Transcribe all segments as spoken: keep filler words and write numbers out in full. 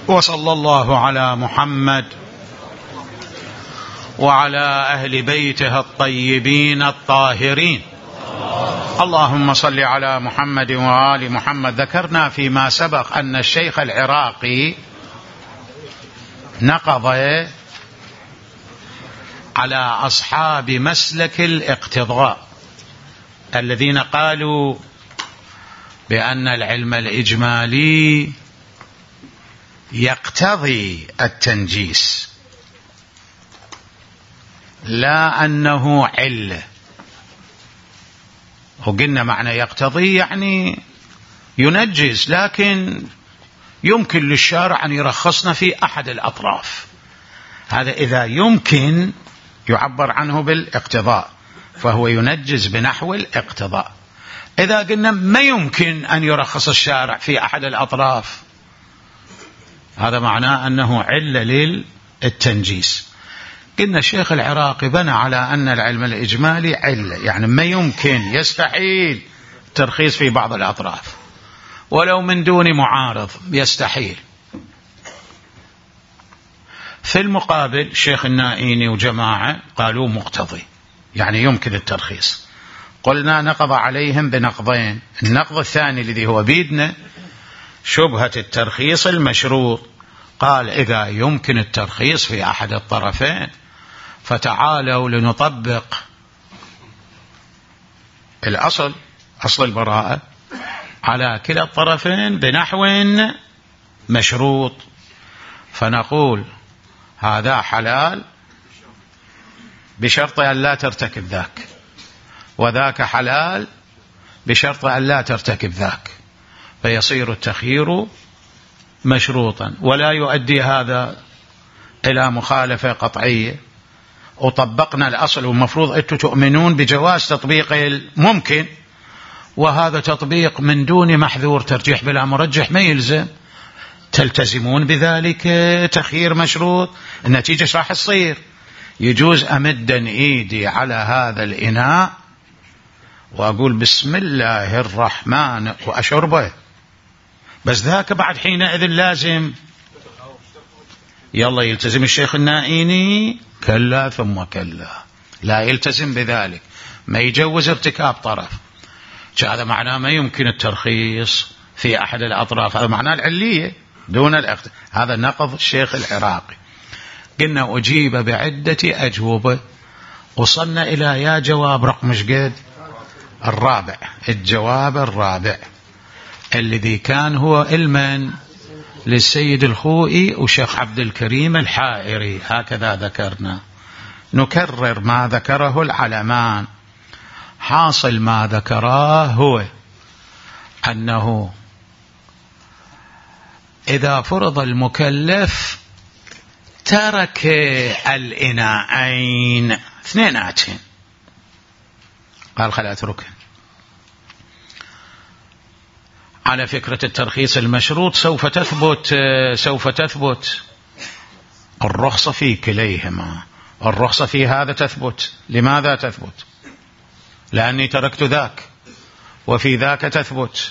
وصلى الله على محمد وعلى أهل بيته الطيبين الطاهرين. اللهم صل على محمد وآل محمد. ذكرنا فيما سبق أن الشيخ العراقي نقض على أصحاب مسلك الاقتضاء الذين قالوا بأن العلم الإجمالي يقتضي التنجيس لا أنه علة. وقلنا معنى يقتضي يعني ينجز، لكن يمكن للشارع أن يرخصنا في أحد الأطراف. هذا إذا يمكن يعبر عنه بالاقتضاء فهو ينجز بنحو الاقتضاء. إذا قلنا ما يمكن أن يرخص الشارع في أحد الأطراف هذا معناه أنه علة للتنجيس. قلنا الشيخ العراقي بنى على أن العلم الإجمالي علة، يعني ما يمكن يستحيل الترخيص في بعض الأطراف ولو من دون معارض، يستحيل. في المقابل الشيخ النائيني وجماعة قالوا مقتضي، يعني يمكن الترخيص. قلنا نقض عليهم بنقضين. النقض الثاني الذي هو بيدنا شبهة الترخيص المشروط، قال إذا يمكن الترخيص في أحد الطرفين فتعالوا لنطبق الأصل أصل البراءة على كلا الطرفين بنحو مشروط، فنقول هذا حلال بشرط أن لا ترتكب ذاك، وذاك حلال بشرط أن لا ترتكب ذاك، فيصير التخيير مشروطا. ولا يؤدي هذا إلى مخالفة قطعية. وطبقنا الأصل، والمفروض أنتم تؤمنون بجواز تطبيق الممكن، وهذا تطبيق من دون محذور، ترجيح بلا مرجح ما يلزم، تلتزمون بذلك تخيير مشروط. النتيجة راح تصير يجوز أمدا إيدي على هذا الإناء وأقول بسم الله الرحمن وأشربه، بس ذاك بعد حينئذ لازم يلا يلتزم الشيخ النائيني كلا ثم كلا، لا يلتزم بذلك، ما يجوز ارتكاب طرف. هذا معناه ما يمكن الترخيص في أحد الأطراف، هذا معناه العلية دون الاخت. هذا نقض الشيخ العراقي. قلنا أجيب بعدة أجوبة، وصلنا إلى يا جواب رقم شقد الرابع. الجواب الرابع الذي كان هو علما للسيد الخوئي وشيخ عبد الكريم الحائري، هكذا ذكرنا. نكرر ما ذكره العلمان. حاصل ما ذكراه هو أنه إذا فرض المكلف ترك الإناءين اثنيناتين، قال خلا أتركهن، على فكرة الترخيص المشروط سوف تثبت سوف تثبت الرخصة في كليهما. الرخصة في هذا تثبت. لماذا تثبت؟ لأني تركت ذاك، وفي ذاك تثبت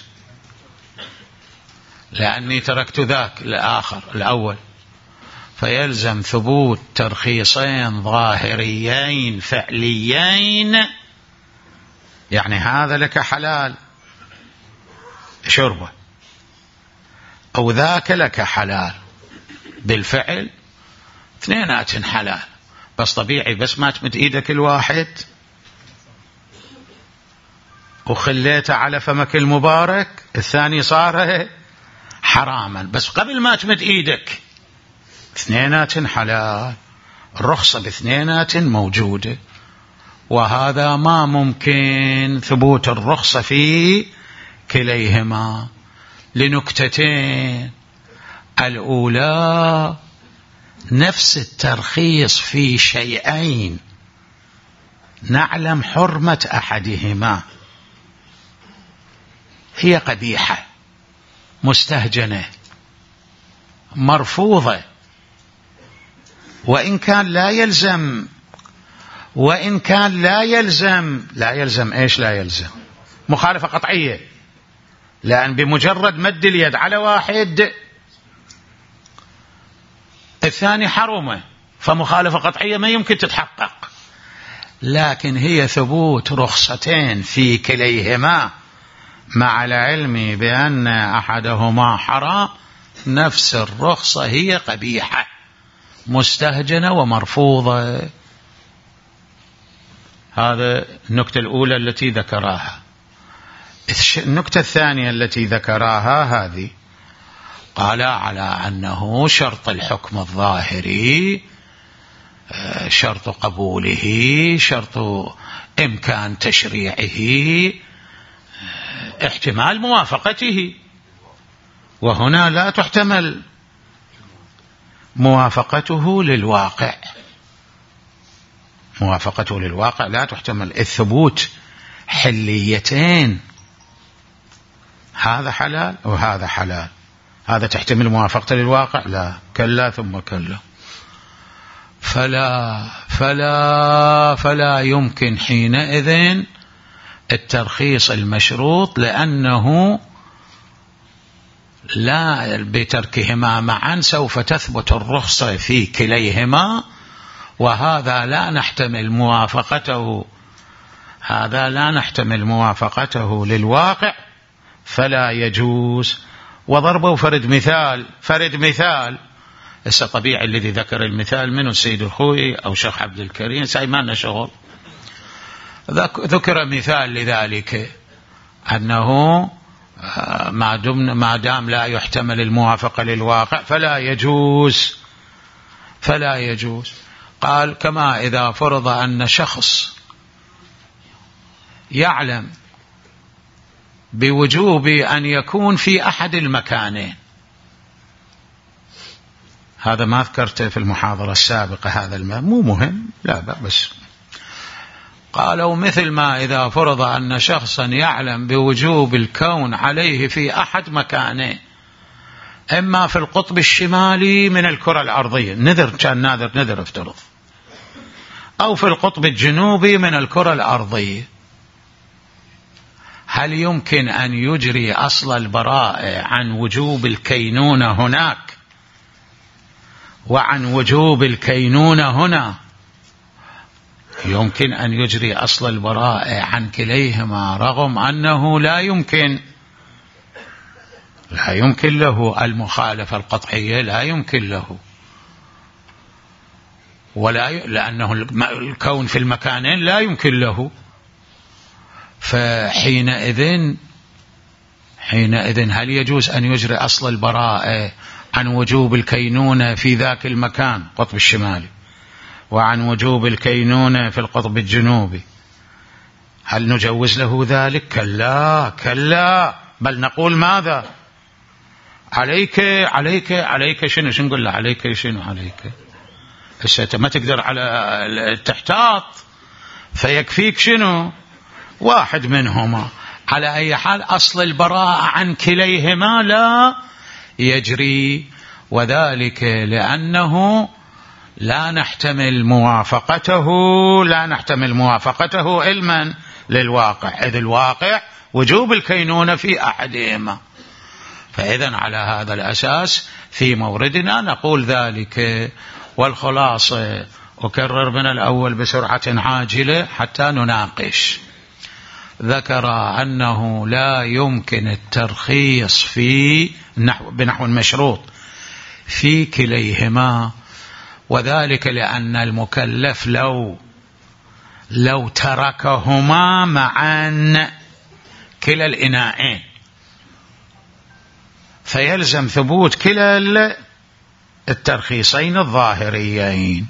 لأني تركت ذاك الآخر الأول، فيلزم ثبوت ترخيصين ظاهريين فعليين، يعني هذا لك حلال شربه، أو ذاك لك حلال بالفعل، اثنينات حلال. بس طبيعي بس ما تمد إيدك الواحد وخليته على فمك المبارك الثاني صار حراما، بس قبل ما تمد إيدك اثنينات حلال، الرخصة باثنينات موجودة. وهذا ما ممكن ثبوت الرخصة في كليهما لنكتتين. الأولى نفس الترخيص في شيئين نعلم حرمة أحدهما هي قبيحة مستهجنة مرفوضة، وإن كان لا يلزم وإن كان لا يلزم لا يلزم إيش لا يلزم مخالفة قطعية، لأن بمجرد مد اليد على واحد الثاني حرمه، فمخالفة قطعية ما يمكن تتحقق. لكن هي ثبوت رخصتين في كليهما مع العلم بأن أحدهما حرام، نفس الرخصة هي قبيحة مستهجنة ومرفوضة. هذا النكتة الأولى التي ذكراها. النكتة الثانية التي ذكراها هذه، قال على أنه شرط الحكم الظاهري، شرط قبوله، شرط إمكان تشريعه، احتمال موافقته، وهنا لا تحتمل موافقته للواقع، موافقته للواقع لا تحتمل. الثبوت حليتين، هذا حلال وهذا حلال، هذا تحتمل موافقته للواقع؟ لا، كلا ثم كلا. فلا فلا فلا يمكن حينئذ الترخيص المشروط، لأنه لا بتركهما معا سوف تثبت الرخصة في كليهما، وهذا لا نحتمل موافقته، هذا لا نحتمل موافقته للواقع، فلا يجوز. وضربوا فرد مثال، فرد مثال هسه طبيعي الذي ذكر المثال منه السيد الخوئي أو شيخ عبد الكريم، ساي ما لنا شغل. ذكر مثال لذلك أنه ما دام ما دام لا يحتمل الموافقة للواقع فلا يجوز، فلا يجوز. قال كما إذا فرض أن شخص يعلم بوجوب أن يكون في أحد المكانين، هذا ما ذكرته في المحاضرة السابقة، هذا الماء مو مهم، لا بس قالوا مثل ما إذا فرض أن شخصا يعلم بوجوب الكون عليه في أحد مكانين، إما في القطب الشمالي من الكرة الأرضية، نذر كان ناذر نذر افترض، أو في القطب الجنوبي من الكرة الأرضية، هل يمكن أن يجري أصل البراءة عن وجوب الكينونة هناك وعن وجوب الكينونة هنا؟ يمكن أن يجري أصل البراءة عن كليهما، رغم أنه لا يمكن لا يمكن له المخالفة القطعية، لا يمكن له، ولا ي... لأنه الكون في المكانين لا يمكن له. فحينئذ حينئذ هل يجوز أن يجري أصل البراءة عن وجوب الكينونة في ذاك المكان القطب الشمالي وعن وجوب الكينونة في القطب الجنوبي؟ هل نجوز له ذلك؟ كلا كلا، بل نقول ماذا؟ عليك عليك عليك شنو شنو نقول له؟ عليك شنو عليك؟ هسه ما تقدر على التحتاط، فيكفيك شنو؟ واحد منهما. على أي حال أصل البراءة عن كليهما لا يجري، وذلك لأنه لا نحتمل موافقته لا نحتمل موافقته علما للواقع، إذ الواقع وجوب الكينونة في أحدهما. فإذن على هذا الأساس في موردنا نقول ذلك. والخلاصة أكرر من الأول بسرعة عاجلة حتى نناقش. ذكر أنه لا يمكن الترخيص في نحو بنحو المشروط في كليهما، وذلك لأن المكلف لو لو تركهما معا كلا الإناءين فيلزم ثبوت كلا الترخيصين الظاهريين،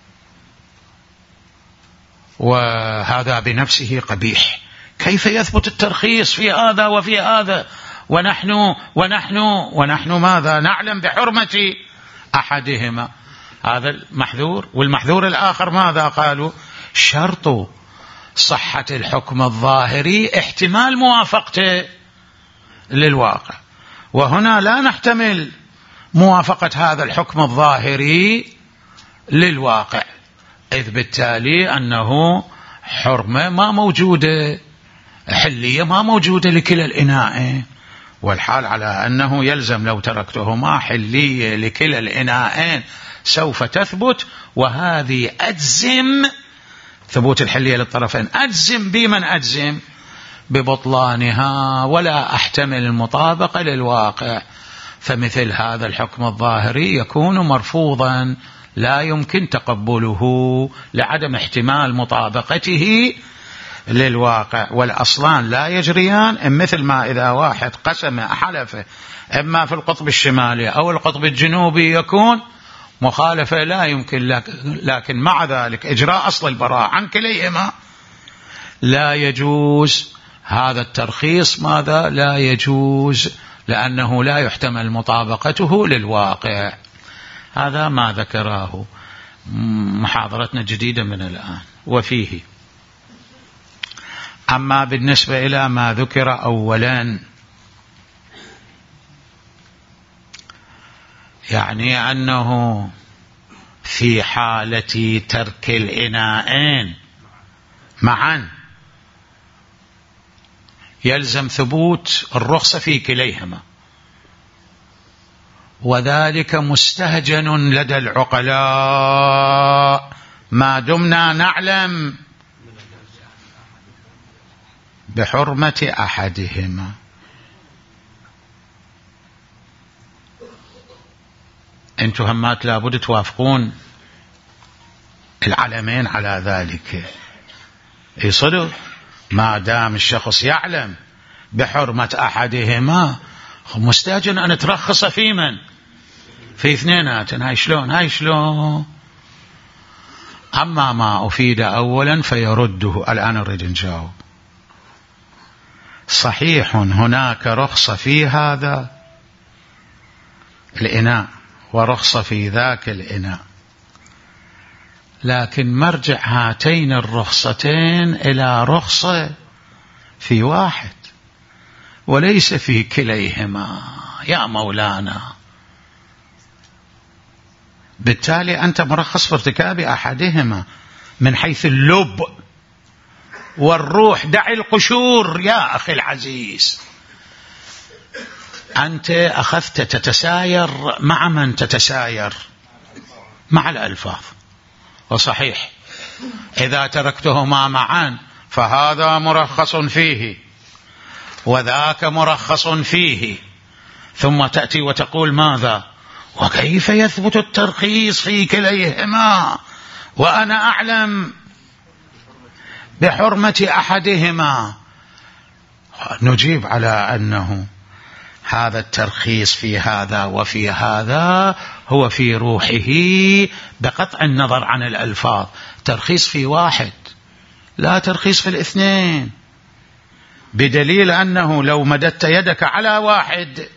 وهذا بنفسه قبيح. كيف يثبت الترخيص في هذا وفي هذا ونحن ونحن ونحن ماذا نعلم بحرمة أحدهما؟ هذا المحذور. والمحذور الآخر ماذا قالوا؟ شرط صحة الحكم الظاهري احتمال موافقته للواقع، وهنا لا نحتمل موافقة هذا الحكم الظاهري للواقع، إذ بالتالي أنه حرمة ما موجودة، حلية ما موجودة لكلا الإناء، والحال على أنه يلزم لو تركتهما حلية لكلا الإناءين سوف تثبت، وهذه أجزم ثبوت الحلية للطرفين، أجزم بمن أجزم ببطلانها، ولا أحتمل المطابقة للواقع. فمثل هذا الحكم الظاهري يكون مرفوضا، لا يمكن تقبله لعدم احتمال مطابقته للواقع. والأصلان لا يجريان، مثل ما إذا واحد قسم حلف إما في القطب الشمالي أو القطب الجنوبي يكون مخالفة لا يمكن، لكن مع ذلك إجراء أصل البراءة عن كليهما لا يجوز. هذا الترخيص ماذا لا يجوز؟ لأنه لا يحتمل مطابقته للواقع. هذا ما ذكراه محاضرتنا الجديدة من الآن. وفيه أما بالنسبة إلى ما ذكر أولا، يعني أنه في حالة ترك الإناءين معا يلزم ثبوت الرخصة في كليهما، وذلك مستهجن لدى العقلاء ما دمنا نعلم بحرمة أحدهما. أنتم همات لابد توافقون العلمين على ذلك. اي صدق، ما دام الشخص يعلم بحرمة أحدهما مستهجن أن ترخص في من؟ في اثنينات. هاي شلون هاي شلون؟ أما ما أفيد أولا فيرده. الآن نريد نجاوب. صحيح هناك رخصة في هذا الإناء ورخصة في ذاك الإناء، لكن مرجع هاتين الرخصتين إلى رخصة في واحد وليس في كليهما يا مولانا. بالتالي أنت مرخص في ارتكاب أحدهما من حيث اللب والروح. دع القشور يا أخي العزيز. أنت أخذت تتساير مع من تتساير؟ مع الألفاظ. وصحيح إذا تركتهما معا فهذا مرخص فيه وذاك مرخص فيه، ثم تأتي وتقول ماذا؟ وكيف يثبت الترخيص في كليهما وأنا أعلم بحرمة أحدهما؟ نجيب على أنه هذا الترخيص في هذا وفي هذا هو في روحه بقطع النظر عن الألفاظ ترخيص في واحد، لا ترخيص في الاثنين، بدليل أنه لو مددت يدك على واحد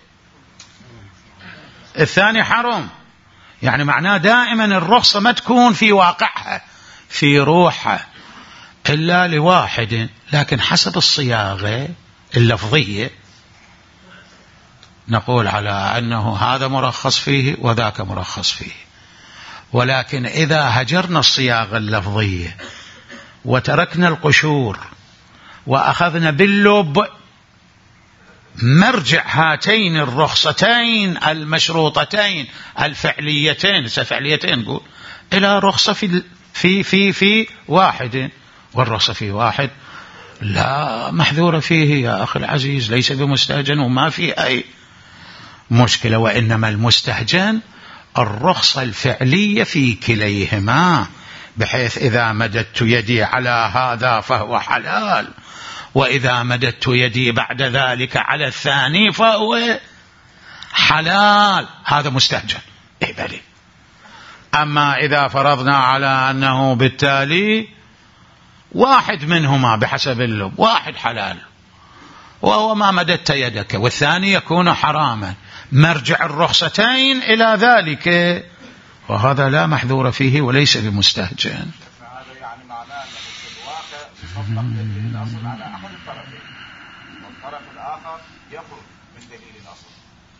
الثاني حرم. يعني معناه دائما الرخصة ما تكون في واقعها في روحها إلا لواحد، لكن حسب الصياغة اللفظية نقول على أنه هذا مرخص فيه وذاك مرخص فيه. ولكن إذا هجرنا الصياغة اللفظية وتركنا القشور وأخذنا باللب، مرجع هاتين الرخصتين المشروطتين الفعليتين الفعليتين نقول إلى رخصة في في في في واحد، والرخصة في واحد لا محذور فيه يا أخي العزيز، ليس بمستهجن وما في أي مشكلة. وإنما المستهجن الرخصة الفعلية في كليهما، بحيث إذا مددت يدي على هذا فهو حلال، وإذا مددت يدي بعد ذلك على الثاني فهو حلال، هذا مستهجن. إيه بلي. أما إذا فرضنا على أنه بالتالي واحد منهما بحسب اللب واحد حلال وهو ما مددت يدك، والثاني يكون حراما، مرجع الرخصتين إلى ذلك، وهذا لا محذور فيه وليس بمستهجن. هذا يعني معناه أنه في الواقع مطلق دليل الأصل على أحد الطرفين، والطرف الآخر يخرج من دليل الأصل،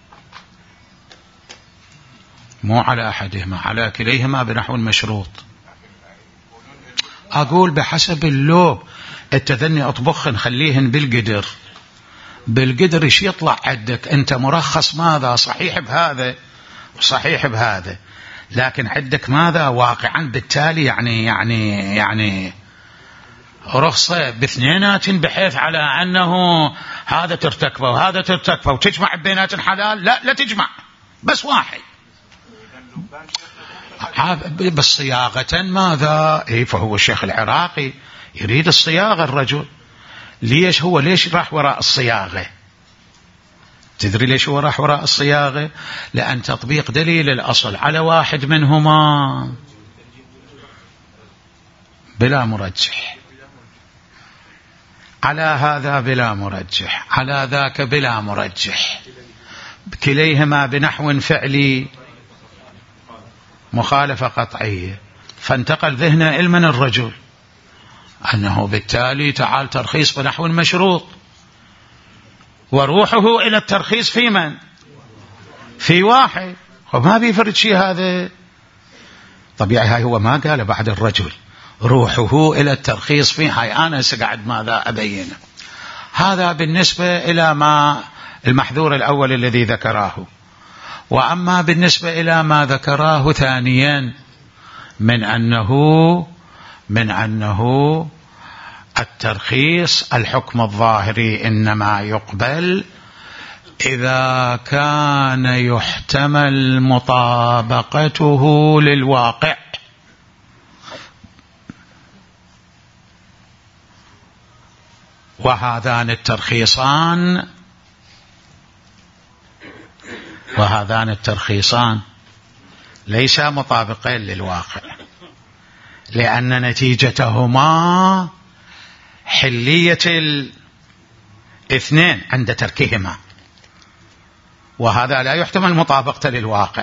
مو على أحدهما، على كليهما بنحو المشروط. أقول بحسب اللوب، التذني أطبخن خليهن بالقدر، بالقدر ايش يطلع عندك أنت مرخص ماذا صحيح بهذا وصحيح بهذا، لكن عندك ماذا واقعا بالتالي يعني يعني يعني رخصة باثنينات، بحيث على أنه هذا ترتكبه وهذا ترتكبه وتجمع بينات حلال. لا لا تجمع، بس واحد بالصياغة ماذا. إيه فهو الشيخ العراقي يريد الصياغة الرجل. ليش هو ليش راح وراء الصياغة؟ تدري ليش هو راح وراء الصياغة؟ لأن تطبيق دليل الأصل على واحد منهما بلا مرجح، على هذا بلا مرجح، على ذاك بلا مرجح، كليهما بنحو فعلي مخالفة قطعية، فانتقل ذهنه علما الرجل أنه بالتالي تعال ترخيص بنحو مشروط، وروحه إلى الترخيص في من؟ في واحد. وما بيفرد شيء هذا طبيعي. هاي هو ما قال بعد الرجل روحه إلى الترخيص في هاي. أنا سقعد ماذا أبينه. هذا بالنسبة إلى ما المحذور الأول الذي ذكراه. وأما بالنسبة إلى ما ذكراه ثانيا من أنه من أنه الترخيص الحكم الظاهري إنما يقبل إذا كان يحتمل مطابقته للواقع، وهذان الترخيصان وهذان الترخيصان ليس مطابقين للواقع، لأن نتيجتهما حلية الاثنين عند تركهما، وهذا لا يحتمل مطابقته للواقع،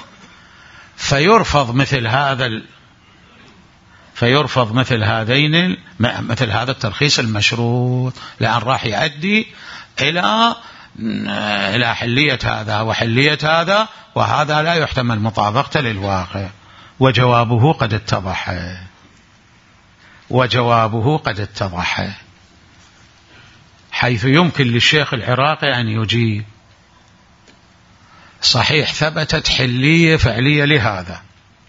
فيرفض مثل هذا ال... فيرفض مثل هذين مثل هذا الترخيص المشروط، لأن راح يؤدي إلى إلى حلية هذا وحلية هذا، وهذا لا يحتمل مطابقته للواقع. وجوابه قد اتضح وجوابه قد اتضح حيث يمكن للشيخ العراقي أن يجيب صحيح ثبتت حلية فعلية لهذا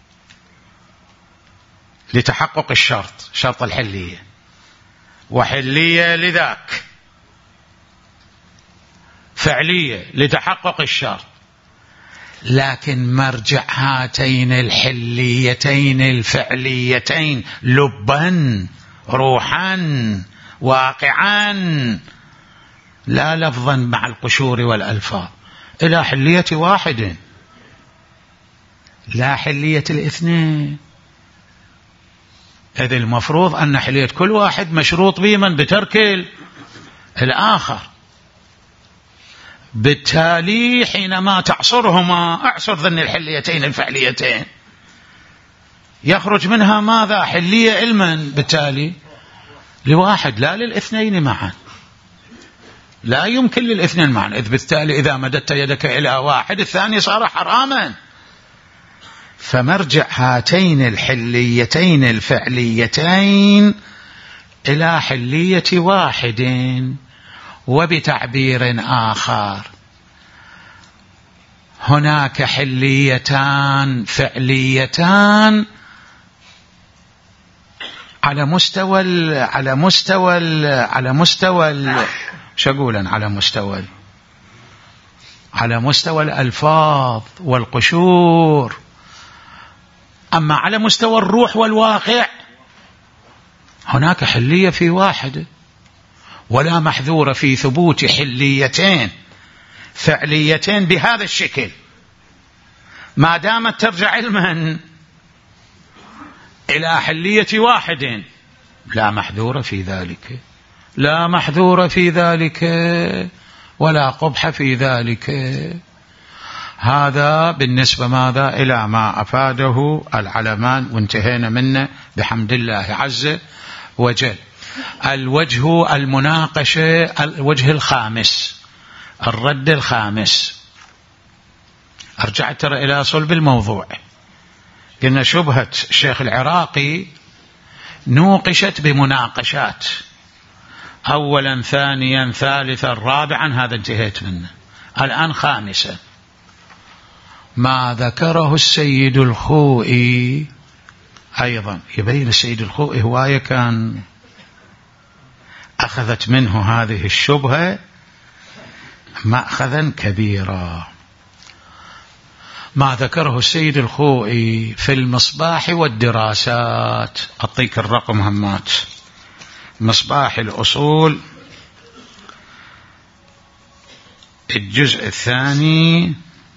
لتحقق الشرط شرط الحلية، وحلية لذاك فعلية لتحقق الشرط، لكن مرجع هاتين الحليتين الفعليتين لبا روحا واقعا لا لفظا مع القشور والألفاظ إلى حلية واحد لا حلية الاثنين. إذ المفروض أن حلية كل واحد مشروط بمن بترك الآخر. بالتالي حينما تعصرهما اعصر ذن الحليتين الفعليتين يخرج منها ماذا؟ حلية علما بالتالي لواحد لا للاثنين معا، لا يمكن للاثنين معا، إذ بالتالي إذا مددت يدك إلى واحد الثاني صار حراما. فمرجع هاتين الحليتين الفعليتين إلى حلية واحد. وبتعبير آخر هناك حليتان فعليتان على مستوى على مستوى على مستوى شو أقولا على مستوى على مستوى الألفاظ والقشور، أما على مستوى الروح والواقع هناك حلية في واحد، ولا محذور في ثبوت حليتين فعليتين بهذا الشكل ما دامت ترجع علما إلى حلية واحد. لا محذور في ذلك، لا محذور في ذلك ولا قبح في ذلك. هذا بالنسبة ماذا إلى ما أفاده العلمان، وانتهينا منه بحمد الله عز وجل. الوجه المناقشة، الوجه الخامس، الرد الخامس. أرجع ترى إلى صلب الموضوع. قلنا شبهة الشيخ العراقي نوقشت بمناقشات. أولا ثانيا ثالثا رابعا، هذا انتهيت منه. الآن خامسا، ما ذكره السيد الخوئي أيضا يبين السيد الخوئي هواية كان أخذت منه هذه الشبهة مأخذا كبيرا. ما ذكره السيد الخوئي في المصباح والدراسات، أعطيك الرقم همات، مصباح الأصول الجزء الثاني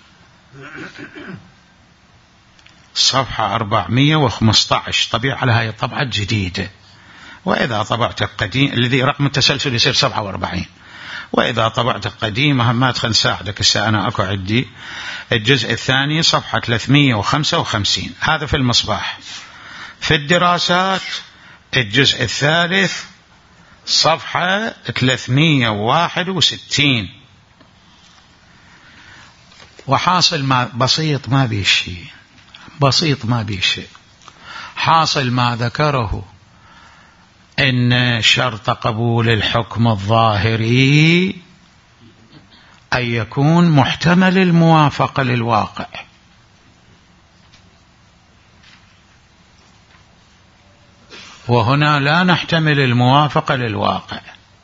صفحة أربعمائة وخمسة عشر، طبيعة على هاي الطبعة الجديدة، وإذا طبعت القديم الذي رقم التسلسل يصير سبعة وأربعين، وإذا طبعت القديمة ما تخل نساعدك الساعة أنا أكو عندي الجزء الثاني صفحة ثلاثمائة وخمسة وخمسين، هذا في المصباح. في الدراسات الجزء الثالث صفحة ثلاثمائة وواحد وستين. وحاصل ما بسيط ما بيه شيء، بسيط ما بيه شيء، حاصل ما ذكره إن شرط قبول الحكم الظاهري أن يكون محتمل الموافقة للواقع، وهنا لا نحتمل الموافقة للواقع،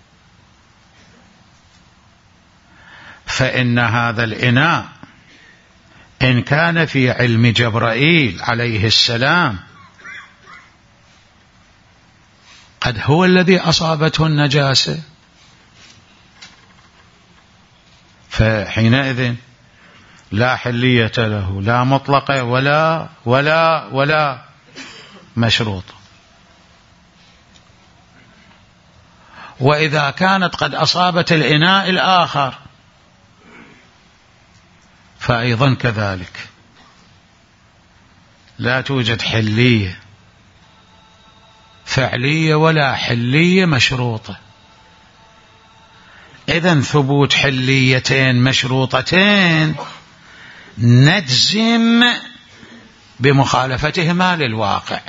فإن هذا الإناء إن كان في علم جبرائيل عليه السلام قد هو الذي أصابته النجاسة، فحينئذ لا حلية له، لا مطلقة ولا ولا ولا مشروط. وإذا كانت قد أصابت الإناء الآخر فأيضا كذلك لا توجد حلية فعلية ولا حلية مشروطة. إذن ثبوت حليتين مشروطتين نجزم بمخالفتهما للواقع،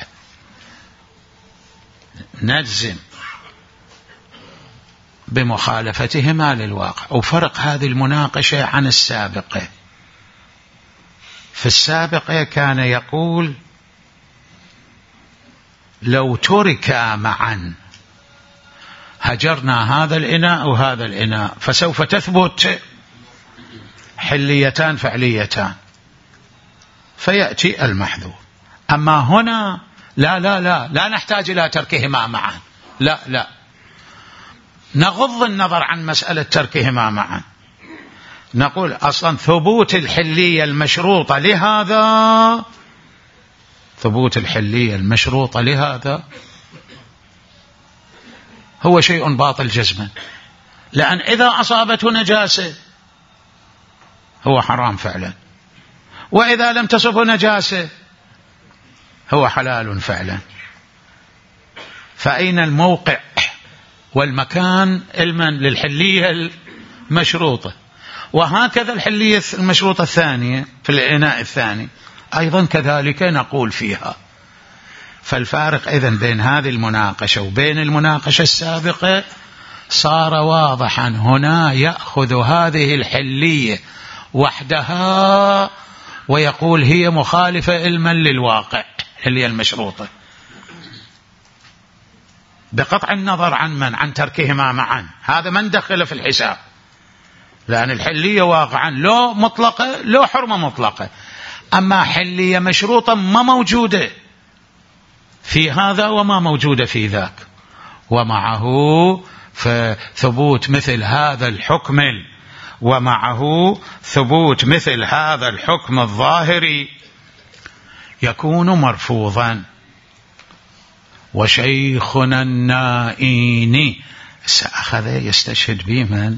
نجزم بمخالفتهما للواقع. وفرق هذه المناقشة عن السابقة، في السابقة كان يقول لو تركا معا هجرنا هذا الإناء وهذا الإناء فسوف تثبت حليتان فعليتان فيأتي المحذور. أما هنا لا لا لا لا نحتاج إلى تركهما معا، لا لا نغض النظر عن مسألة تركهما معا، نقول أصلا ثبوت الحلية المشروطة لهذا، ثبوت الحلية المشروطة لهذا هو شيء باطل جزما، لأن إذا أصابته نجاسة هو حرام فعلا، وإذا لم تصبه نجاسة هو حلال فعلا. فأين الموقع والمكان علما للحلية المشروطة؟ وهكذا الحلية المشروطة الثانية في الإناء الثاني أيضا كذلك نقول فيها. فالفارق إذن بين هذه المناقشة وبين المناقشة السابقة صار واضحا، هنا يأخذ هذه الحلية وحدها ويقول هي مخالفة علما للواقع اللي هي المشروطة، بقطع النظر عن من عن تركهما معا، هذا من دخل في الحساب، لأن الحلية واقعا لو مطلقة لو حرمة مطلقة، أما حلية مشروطة ما موجودة في هذا وما موجودة في ذاك. ومعه فثبوت مثل هذا الحكم ومعه ثبوت مثل هذا الحكم الظاهري يكون مرفوضا. وشيخنا النائيني سأخذ يستشهد به من؟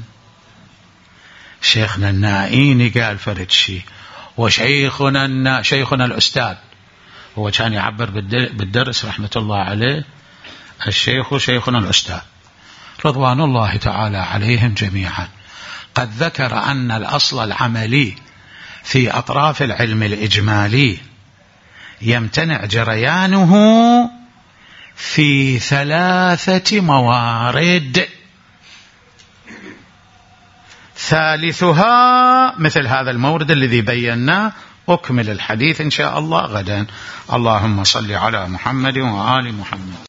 شيخنا النائيني قال فرد شيء، وشيخنا النا... شيخنا الأستاذ هو كان يعبر بالدرس رحمة الله عليه، الشيخ شيخنا الأستاذ رضوان الله تعالى عليهم جميعا، قد ذكر أن الأصل العملي في أطراف العلم الإجمالي يمتنع جريانه في ثلاثة موارد ثالثها مثل هذا المورد الذي بيناه. أكمل الحديث إن شاء الله غدا. اللهم صل على محمد وآل محمد.